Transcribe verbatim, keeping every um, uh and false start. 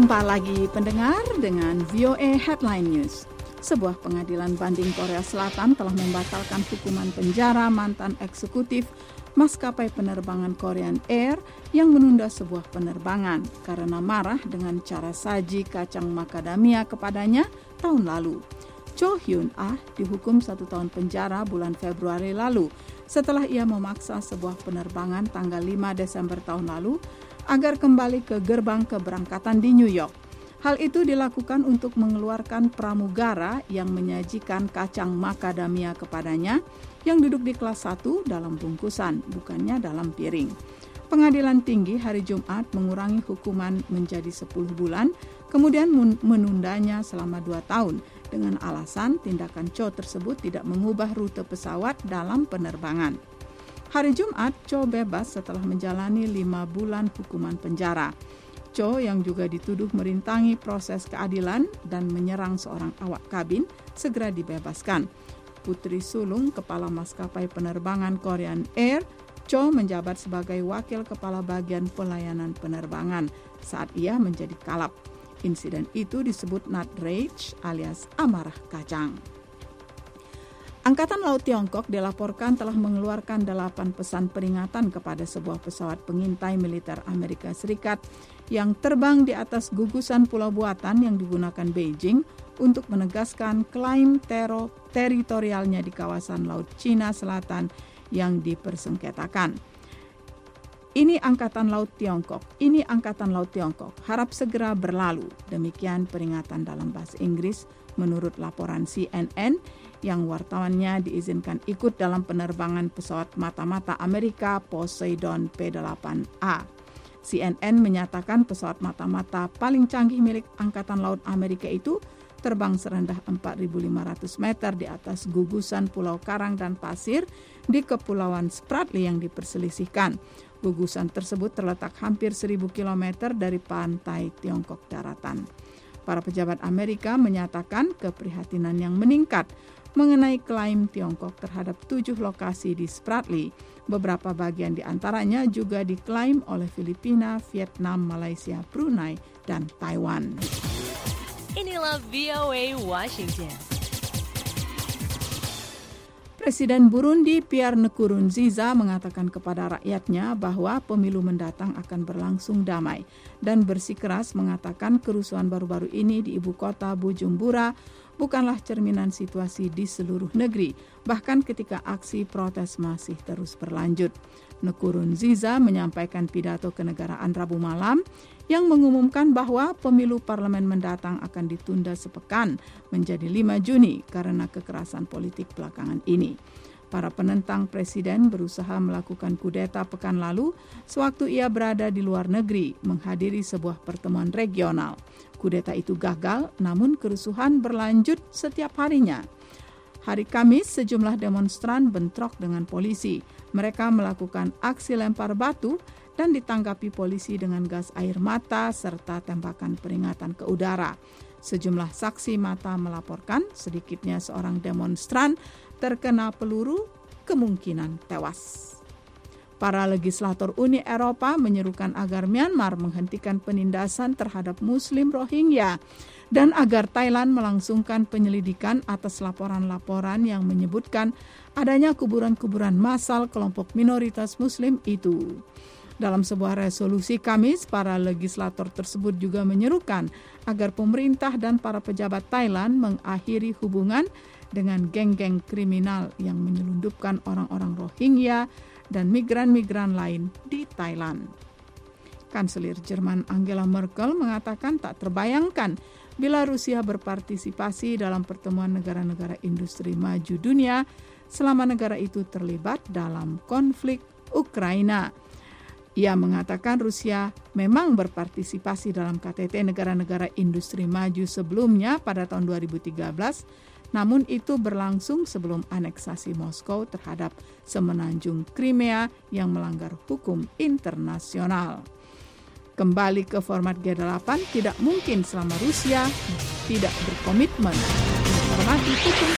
Jumpa lagi pendengar dengan V O A Headline News. Sebuah pengadilan banding Korea Selatan telah membatalkan hukuman penjara mantan eksekutif maskapai penerbangan Korean Air yang menunda sebuah penerbangan karena marah dengan cara saji kacang macadamia kepadanya tahun lalu. Cho Hyun-ah dihukum satu tahun penjara bulan Februari lalu setelah ia memaksa sebuah penerbangan tanggal lima Desember tahun lalu agar kembali ke gerbang keberangkatan di New York. Hal itu dilakukan untuk mengeluarkan pramugara yang menyajikan kacang macadamia kepadanya yang duduk di kelas satu dalam bungkusan, bukannya dalam piring. Pengadilan tinggi hari Jumat mengurangi hukuman menjadi sepuluh bulan, kemudian menundanya selama dua tahun dengan alasan tindakan Cho tersebut tidak mengubah rute pesawat dalam penerbangan. Hari Jumat, Cho bebas setelah menjalani lima bulan hukuman penjara. Cho yang juga dituduh merintangi proses keadilan dan menyerang seorang awak kabin segera dibebaskan. Putri sulung kepala maskapai penerbangan Korean Air, Cho menjabat sebagai wakil kepala bagian pelayanan penerbangan saat ia menjadi kalap. Insiden itu disebut nut rage alias amarah kacang. Angkatan Laut Tiongkok dilaporkan telah mengeluarkan delapan pesan peringatan kepada sebuah pesawat pengintai militer Amerika Serikat yang terbang di atas gugusan pulau buatan yang digunakan Beijing untuk menegaskan klaim tero- teritorialnya di kawasan Laut Cina Selatan yang dipersengketakan. Ini Angkatan Laut Tiongkok, ini Angkatan Laut Tiongkok, harap segera berlalu. Demikian peringatan dalam bahasa Inggris menurut laporan C N N yang wartawannya diizinkan ikut dalam penerbangan pesawat mata-mata Amerika Poseidon P delapan A. C N N menyatakan pesawat mata-mata paling canggih milik Angkatan Laut Amerika itu terbang serendah empat ribu lima ratus meter di atas gugusan pulau karang dan pasir di Kepulauan Spratly yang diperselisihkan. Gugusan tersebut terletak hampir seribu kilometer dari pantai Tiongkok daratan. Para pejabat Amerika menyatakan keprihatinan yang meningkat mengenai klaim Tiongkok terhadap tujuh lokasi di Spratly. Beberapa bagian di antaranya juga diklaim oleh Filipina, Vietnam, Malaysia, Brunei, dan Taiwan. Inilah V O A Washington. Presiden Burundi Pierre Nkurunziza mengatakan kepada rakyatnya bahwa pemilu mendatang akan berlangsung damai dan bersikeras mengatakan kerusuhan baru-baru ini di ibu kota Bujumbura bukanlah cerminan situasi di seluruh negeri, bahkan ketika aksi protes masih terus berlanjut. Nkurunziza menyampaikan pidato kenegaraan Rabu malam yang mengumumkan bahwa pemilu parlemen mendatang akan ditunda sepekan menjadi lima Juni karena kekerasan politik belakangan ini. Para penentang presiden berusaha melakukan kudeta pekan lalu sewaktu ia berada di luar negeri menghadiri sebuah pertemuan regional. Kudeta itu gagal, namun kerusuhan berlanjut setiap harinya. Hari Kamis, sejumlah demonstran bentrok dengan polisi. Mereka melakukan aksi lempar batu dan ditanggapi polisi dengan gas air mata serta tembakan peringatan ke udara. Sejumlah saksi mata melaporkan sedikitnya seorang demonstran terkena peluru, kemungkinan tewas. Para legislator Uni Eropa menyerukan agar Myanmar menghentikan penindasan terhadap Muslim Rohingya dan agar Thailand melangsungkan penyelidikan atas laporan-laporan yang menyebutkan adanya kuburan-kuburan massal kelompok minoritas Muslim itu. Dalam sebuah resolusi Kamis, para legislator tersebut juga menyerukan agar pemerintah dan para pejabat Thailand mengakhiri hubungan dengan geng-geng kriminal yang menyelundupkan orang-orang Rohingya dan migran-migran lain di Thailand. Kanselir Jerman Angela Merkel mengatakan tak terbayangkan bila Rusia berpartisipasi dalam pertemuan negara-negara industri maju dunia selama negara itu terlibat dalam konflik Ukraina. Ia mengatakan Rusia memang berpartisipasi dalam K T T negara-negara industri maju sebelumnya pada tahun dua ribu tiga belas, namun itu berlangsung sebelum aneksasi Moskow terhadap semenanjung Crimea yang melanggar hukum internasional. Kembali ke format G delapan tidak mungkin selama Rusia tidak berkomitmen menghormati hukum